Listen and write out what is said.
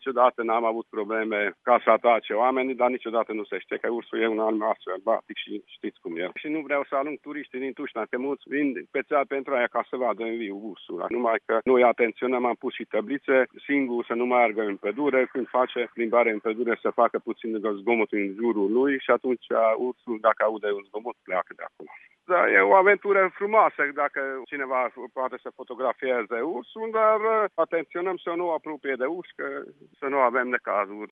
niciodată n-am avut probleme ca să atace oamenii, dar niciodată nu se știe că ursul e un animal sălbatic și știți cum e. Și nu vreau să alung turiștii din Tușna, că mulți vin special pentru aia ca să vadă în viu ursul. Numai că noi atenționăm, am pus și tablițe, singur să nu meargă în pădure, când face plimbare în pădure să facă puțin zgomot în jurul lui și atunci ursul, dacă aude un zgomot, pleacă de acolo. Da, e o aventură frumoasă dacă cineva poate să fotografieze ursul, dar atenționăm să nu apropie de urs, să nu avem necazuri.